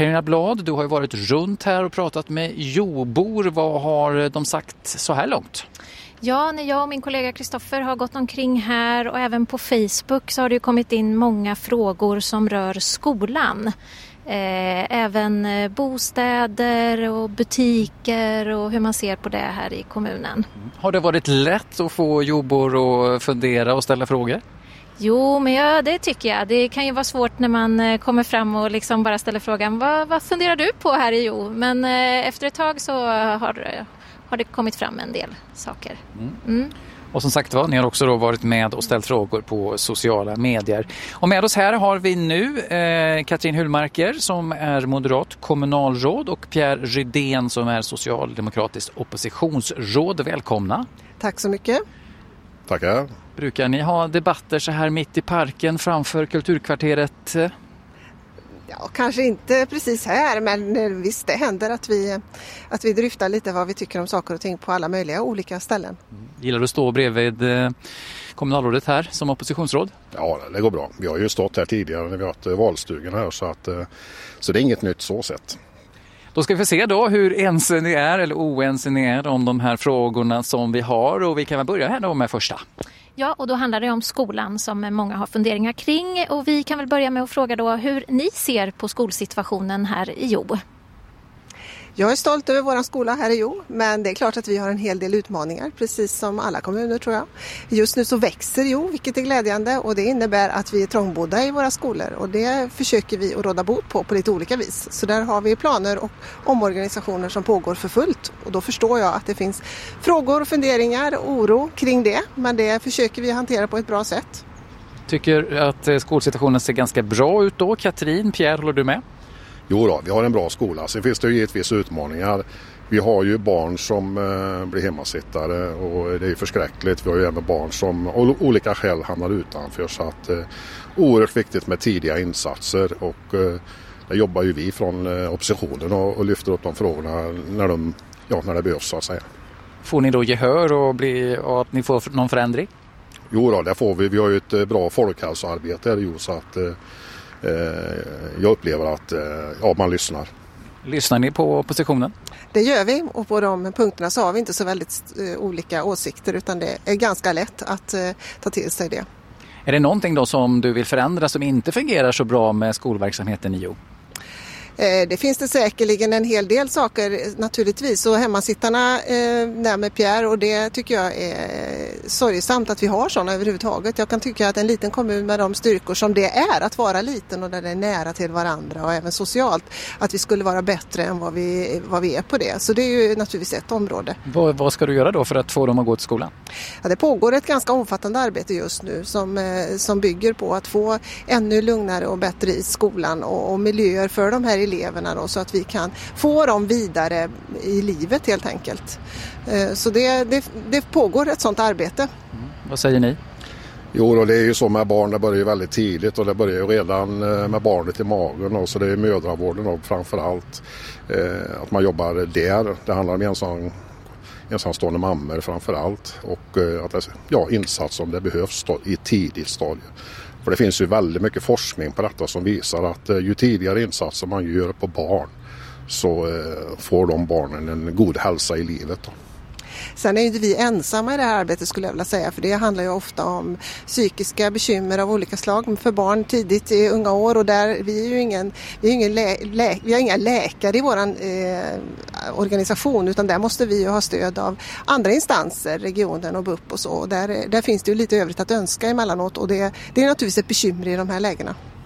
Carina Blad, du har ju varit runt här och pratat med Jobor. Vad har de sagt så här långt? Ja, när jag och min kollega Kristoffer har gått omkring här och även på Facebook så har det kommit in många frågor som rör skolan. Även bostäder och butiker och hur man ser på det här i kommunen. Har det varit lätt att få Jobor att fundera och ställa frågor? Jo, men det tycker jag. Det kan ju vara svårt när man kommer fram och liksom bara ställer frågan vad funderar du på här i Jo? Men efter ett tag så har det kommit fram en del saker. Och som sagt ni har också då varit med och ställt frågor på sociala medier. Och med oss här har vi nu Katrin Hullmarker som är moderat kommunalråd och Pierre Rydén som är socialdemokratiskt oppositionsråd. Välkomna. Tack så mycket. Tackar. Brukar ni ha debatter så här mitt i parken framför kulturkvarteret? Ja, kanske inte precis här, men visst det händer att vi dryftar lite vad vi tycker om saker och ting på alla möjliga olika ställen. Gillar du att stå bredvid kommunalrådet här som oppositionsråd? Ja, det går bra. Vi har ju stått här tidigare när vi har haft valstugan här så det är inget nytt så sett. Då ska vi se då hur ense ni är eller oense ni är om de här frågorna som vi har och vi kan väl börja här då med första. Ja, och då handlar det om skolan som många har funderingar kring och vi kan väl börja med att fråga då hur ni ser på skolsituationen här i Jo. Jag är stolt över vår skola här i Jo, men det är klart att vi har en hel del utmaningar, precis som alla kommuner tror jag. Just nu så växer Jo, vilket är glädjande och det innebär att vi är trångbodda i våra skolor och det försöker vi att råda bot på lite olika vis. Så där har vi planer och omorganisationer som pågår för fullt och då förstår jag att det finns frågor, funderingar och oro kring det, men det försöker vi hantera på ett bra sätt. Tycker att skolsituationen ser ganska bra ut då? Katrin, Pierre, håller du med? Jo då, vi har en bra skola. Sen finns det ju givetvis utmaningar. Vi har ju barn som blir hemmasittare och det är förskräckligt. Vi har ju även barn som av olika skäl hamnar utanför. Så att oerhört viktigt med tidiga insatser och där jobbar ju vi från oppositionen och lyfter upp de frågorna när det behövs så att säga. Får ni då gehör och att ni får någon förändring? Jo då, det får vi. Vi har ju ett bra folkhälsoarbete här så att jag upplever att man lyssnar. Lyssnar ni på oppositionen? Det gör vi och på de punkterna så har vi inte så väldigt olika åsikter utan det är ganska lätt att ta till sig det. Är det någonting då som du vill förändra som inte fungerar så bra med skolverksamheten i Jo? Det finns det säkerligen en hel del saker naturligtvis och hemmasittarna där med Pierre och det tycker jag är sorgsamt att vi har sådana överhuvudtaget. Jag kan tycka att en liten kommun med de styrkor som det är att vara liten och där det är nära till varandra och även socialt att vi skulle vara bättre än vad vi är på det. Så det är ju naturligtvis ett område. Vad ska du göra då för att få dem att gå till skolan? Ja, det pågår ett ganska omfattande arbete just nu som bygger på att få ännu lugnare och bättre i skolan och miljöer för de här eleverna då, så att vi kan få dem vidare i livet helt enkelt. Så det pågår ett sådant arbete. Vad säger ni? Jo då, det är ju så med barn, det börjar ju väldigt tidigt och det börjar ju redan med barnet i magen och så det är mödravården och framförallt att man jobbar där. Det handlar om ensamstående mammor framförallt och att insats om det behövs i tidigt stadie. För det finns ju väldigt mycket forskning på detta som visar att ju tidigare insatser man gör på barn så får de barnen en god hälsa i livet då. Sen är ju inte vi ensamma i det här arbetet skulle jag vilja säga, för det handlar ju ofta om psykiska bekymmer av olika slag för barn tidigt i unga år och där vi har inga läkare i våran organisation utan där måste vi ju ha stöd av andra instanser, regionen och BUP och så. Där finns det ju lite övrigt att önska emellanåt och det är naturligtvis ett bekymmer i de här lägena.